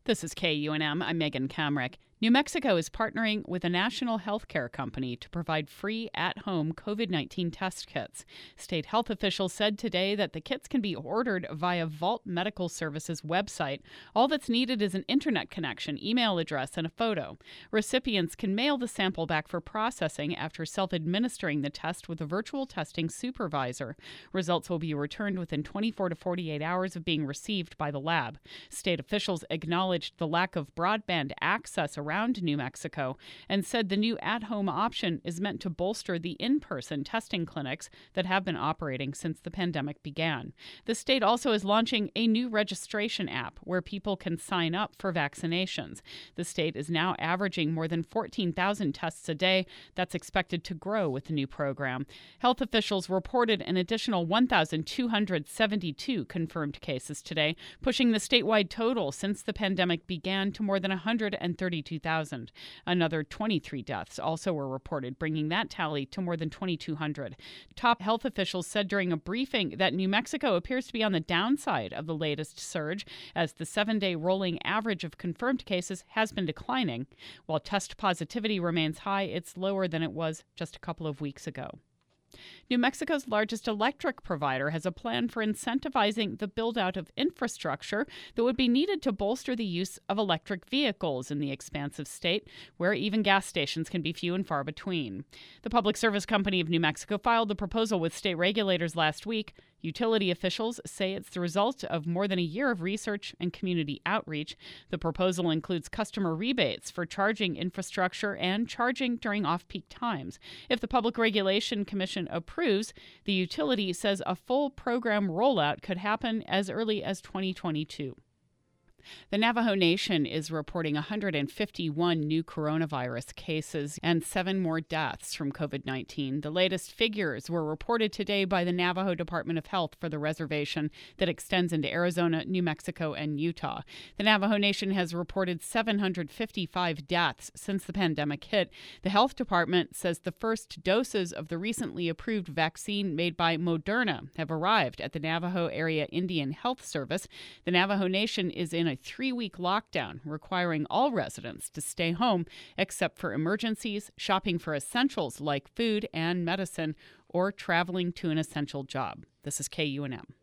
This is KUNM. I'm Megan Kamrick. New Mexico is partnering with a national healthcare company to provide free at-home COVID-19 test kits. State health officials said today that the kits can be ordered via Vault Medical Services website. All that's needed is an internet connection, email address, and a photo. Recipients can mail the sample back for processing after self-administering the test with a virtual testing supervisor. Results will be returned within 24 to 48 hours of being received by the lab. State officials acknowledged the lack of broadband access around New Mexico and said the new at-home option is meant to bolster the in-person testing clinics that have been operating since the pandemic began. The state also is launching a new registration app where people can sign up for vaccinations. The state is now averaging more than 14,000 tests a day. That's expected to grow with the new program. Health officials reported an additional 1,272 confirmed cases today, pushing the statewide total since the pandemic began to more than 132,000. Another 23 deaths also were reported, bringing that tally to more than 2,200. Top health officials said during a briefing that New Mexico appears to be on the downside of the latest surge, as the 7-day rolling average of confirmed cases has been declining. While test positivity remains high, it's lower than it was just a couple of weeks ago. New Mexico's largest electric provider has a plan for incentivizing the build-out of infrastructure that would be needed to bolster the use of electric vehicles in the expansive state, where even gas stations can be few and far between. The Public Service Company of New Mexico filed the proposal with state regulators last week. Utility officials say it's the result of more than a year of research and community outreach. The proposal includes customer rebates for charging infrastructure and charging during off-peak times. If the Public Regulation Commission approves, the utility says a full program rollout could happen as early as 2022. The Navajo Nation is reporting 151 new coronavirus cases and 7 more deaths from COVID-19. The latest figures were reported today by the Navajo Department of Health for the reservation that extends into Arizona, New Mexico, and Utah. The Navajo Nation has reported 755 deaths since the pandemic hit. The health department says the first doses of the recently approved vaccine made by Moderna have arrived at the Navajo Area Indian Health Service. The Navajo Nation is in a 3-week lockdown, requiring all residents to stay home except for emergencies, shopping for essentials like food and medicine, or traveling to an essential job. This is KUNM.